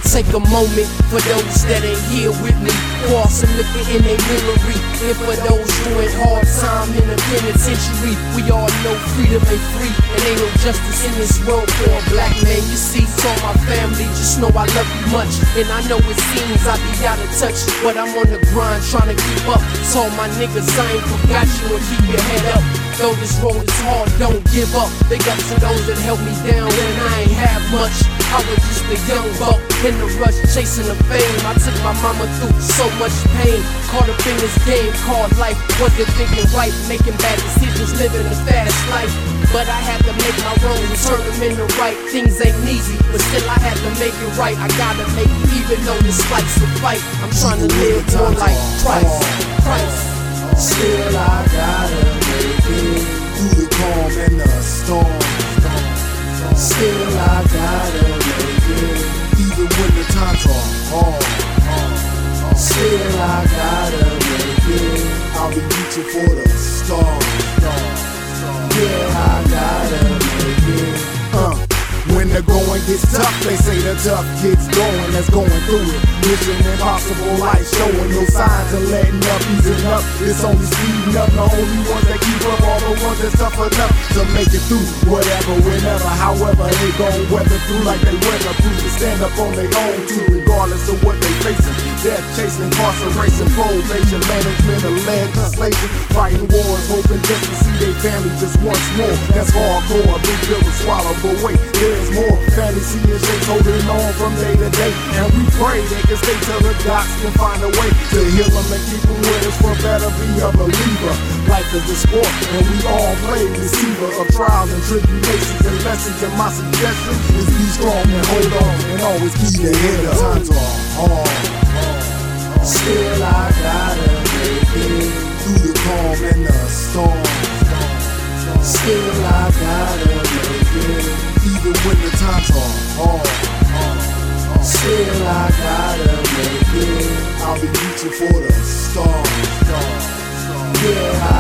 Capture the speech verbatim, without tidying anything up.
Take a moment for those that ain't here with me. Pour some liquor in their memory. And for those doing hard time in the penitentiary, we all know freedom ain't free, and ain't no justice in this world for a black man. You see, to all my family, just know I love you much. And I know it seems I be out of touch, but I'm on the grind trying to keep up. So all my niggas, I ain't forgot you, and keep your head up. Though this road is hard, don't give up. Big up to those that held me down when I ain't have much. I was just a young buck in the rush, chasing the fame. I took my mama through so much pain. Caught up in this game called life. Wasn't thinking right, making bad decisions, living a fast life. But I had to make my wrongs, turn them into right. Things ain't easy, but still I had to make it right. I gotta make it, even though this life's a fight. I'm trying to live more like Christ, Christ. Still I gotta make it through the calm and the storm. Still I gotta make it, even when the times are hard. Still I gotta make it, I'll be reaching for the stars. Yeah, I gotta make it. Uh. When the going gets tough, they say the tough kid's going, that's going through it. Mission impossible life, showing no signs of letting up, easing up. It's only speeding up, the only ones that keep up, all the ones that's tough enough to make it through. Whatever, whenever, however, they gon' weather through like they weather through. To stand up on their own too, regardless of what they facing. Death chasing, incarceration, probation, management of legislation, fighting wars, hoping just to see their family just once more. That's hardcore, a big pill to swallow, but wait, there's more. Fantasy and shakes holding on from day to day, and we pray they can stay till the docs can find a way to heal them and keep them with us for better. Be a believer. Life is a sport, and we all play receiver of trials and tribulations and lessons. And my suggestion is be strong and hold on, and always keep your head up. Times are hard. Still I gotta make it through the calm and the storm. Still I gotta make it, even when the times are hard. Still I gotta make it, I'll be reaching for the stars. Yeah, I